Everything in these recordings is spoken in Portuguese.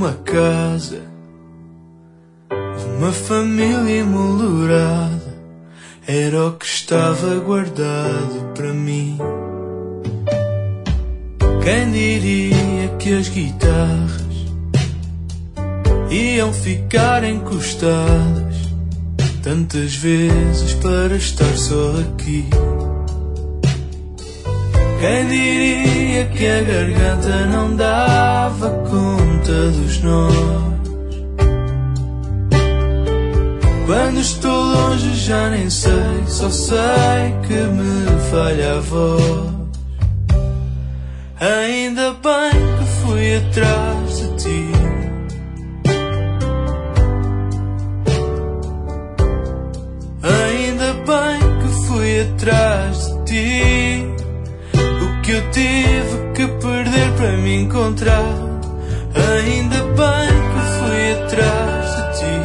uma casa, uma família emoldurada, era o que estava guardado para mim. Quem diria que as guitarras iam ficar encostadas tantas vezes para estar só aqui? Quem diria que a garganta não dava conta dos nós? Quando estou longe já nem sei, só sei que me falha a voz. Ainda bem que fui atrás de ti. Ainda bem que fui atrás de ti. O que eu tive que perder para me encontrar. Ainda bem que fui atrás de ti.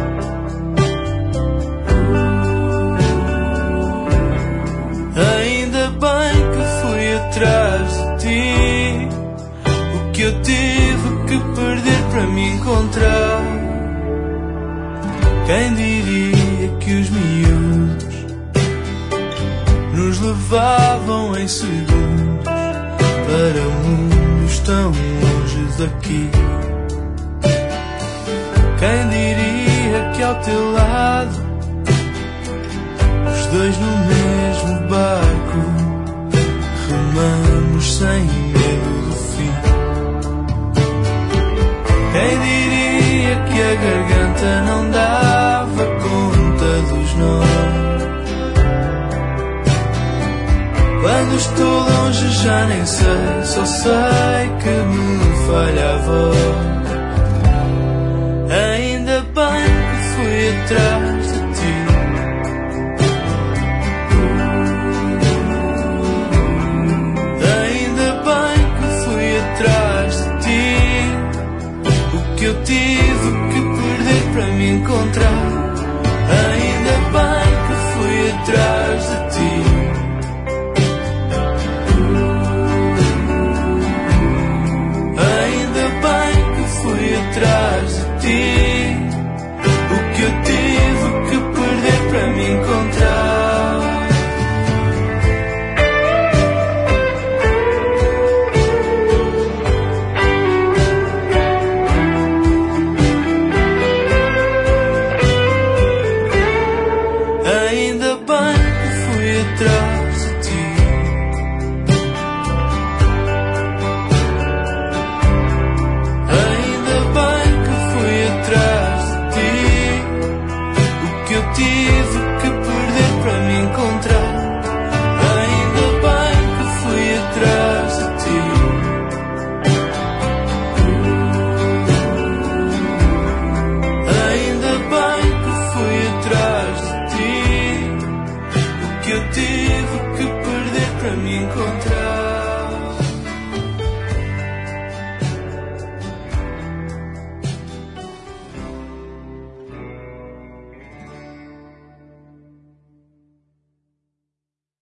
Ainda bem que fui atrás de ti. O que eu tive que perder para me encontrar. Quem diria que os miúdos nos levavam em segundos para mundos tão longe daqui? Quem diria que ao teu lado, os dois no mesmo barco, remamos sem medo do fim? Quem diria que a garganta não dava conta dos nós? Quando estou longe já nem sei, só sei que me falha a voz. Ainda bem que fui atrás de ti. Ainda bem que fui atrás de ti. O que eu tive que perder para me encontrar.